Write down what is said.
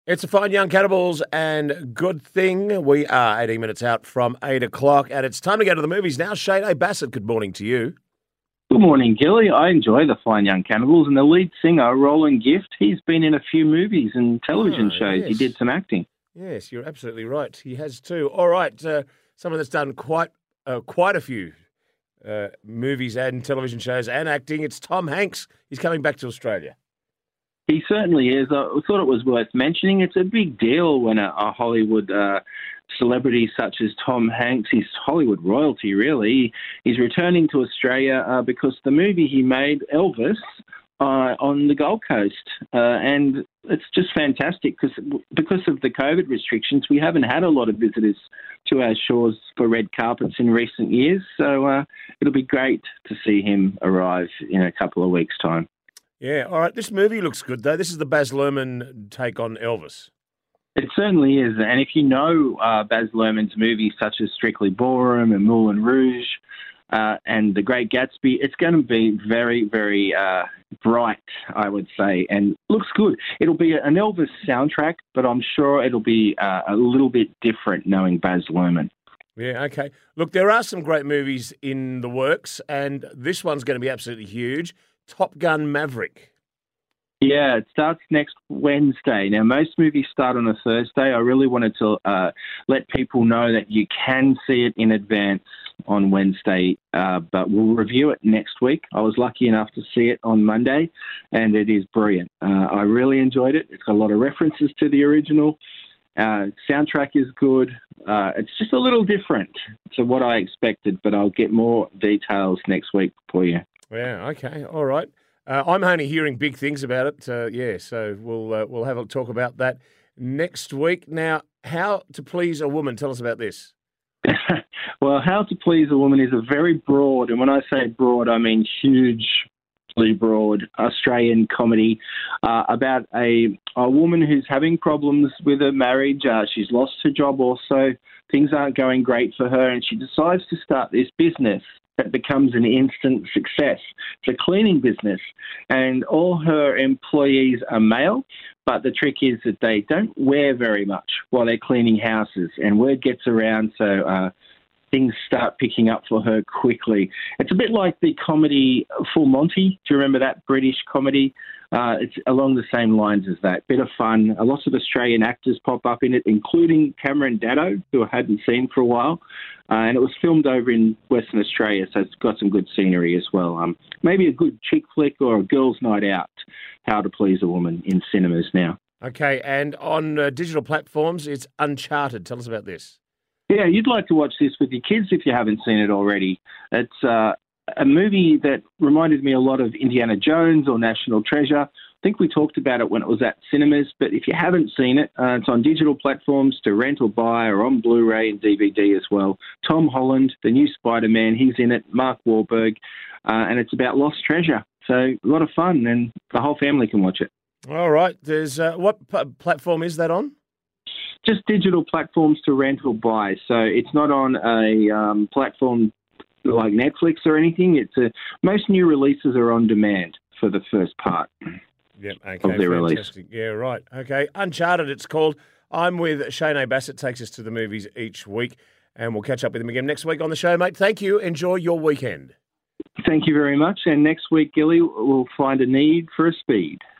It's a fine young cannibals and good thing. We are 18 minutes out from 8 o'clock and it's time to go to the movies now. Shane Bassett, good morning to you. Good morning, Gilly. I enjoy the Fine Young Cannibals, and the lead singer, Roland Gift, he's been in a few movies and television shows. Yes. He did some acting. Yes, you're absolutely right. He has too. All right, someone that's done quite a few movies and television shows and acting. It's Tom Hanks. He's coming back to Australia. He certainly is. I thought it was worth mentioning. It's a big deal when a Hollywood celebrity such as Tom Hanks, he's Hollywood royalty, really. He's returning to Australia because the movie he made, Elvis, on the Gold Coast. And it's just fantastic because of the COVID restrictions, we haven't had a lot of visitors to our shores for red carpets in recent years. So it'll be great to see him arrive in a couple of weeks' time. Yeah, all right. This movie looks good, though. This is the Baz Luhrmann take on Elvis. It certainly is. And if you know Baz Luhrmann's movies such as Strictly Ballroom and Moulin Rouge and The Great Gatsby, it's going to be very, very bright, I would say, and looks good. It'll be an Elvis soundtrack, but I'm sure it'll be a little bit different knowing Baz Luhrmann. Yeah, okay. Look, there are some great movies in the works, and this one's going to be absolutely huge. Top Gun Maverick. Yeah, it starts next Wednesday. Now, most movies start on a Thursday. I really wanted to let people know that you can see it in advance on Wednesday, but we'll review it next week. I was lucky enough to see it on Monday, and it is brilliant. I really enjoyed it. It's got a lot of references to the original. Soundtrack is good. It's just a little different to what I expected, but I'll get more details next week for you. Yeah, okay, all right. I'm only hearing big things about it. So we'll have a talk about that next week. Now, How to Please a Woman. Tell us about this. Well, How to Please a Woman is a very broad, and when I say broad, I mean hugely broad Australian comedy about a woman who's having problems with her marriage. She's lost her job also. Things aren't going great for her, and she decides to start this business that becomes an instant success. It's a cleaning business, and all her employees are male, but the trick is that they don't wear very much while they're cleaning houses, and word gets around, so things start picking up for her quickly. It's a bit like the comedy Full Monty. Do you remember that British comedy? It's along the same lines as that. Bit of fun. A lot of Australian actors pop up in it, including Cameron Daddo, who I hadn't seen for a while. And it was filmed over in Western Australia, so it's got some good scenery as well. Maybe a good chick flick or a girls' night out, How to Please a Woman in cinemas now. Okay, and on digital platforms, it's Uncharted. Tell us about this. Yeah, you'd like to watch this with your kids if you haven't seen it already. It's a movie that reminded me a lot of Indiana Jones or National Treasure. I think we talked about it when it was at cinemas, but if you haven't seen it, it's on digital platforms to rent or buy or on Blu-ray and DVD as well. Tom Holland, the new Spider-Man, he's in it, Mark Wahlberg, and it's about lost treasure. So a lot of fun, and the whole family can watch it. All right. There's what platform is that on? Just digital platforms to rent or buy. So it's not on a platform like Netflix or anything. Most new releases are on demand for the first part of their release. Yeah, right. Okay, Uncharted it's called. I'm with Shane Bassett, takes us to the movies each week, and we'll catch up with him again next week on the show, mate. Thank you. Enjoy your weekend. Thank you very much. And next week, Gilly, we'll find a need for a speed.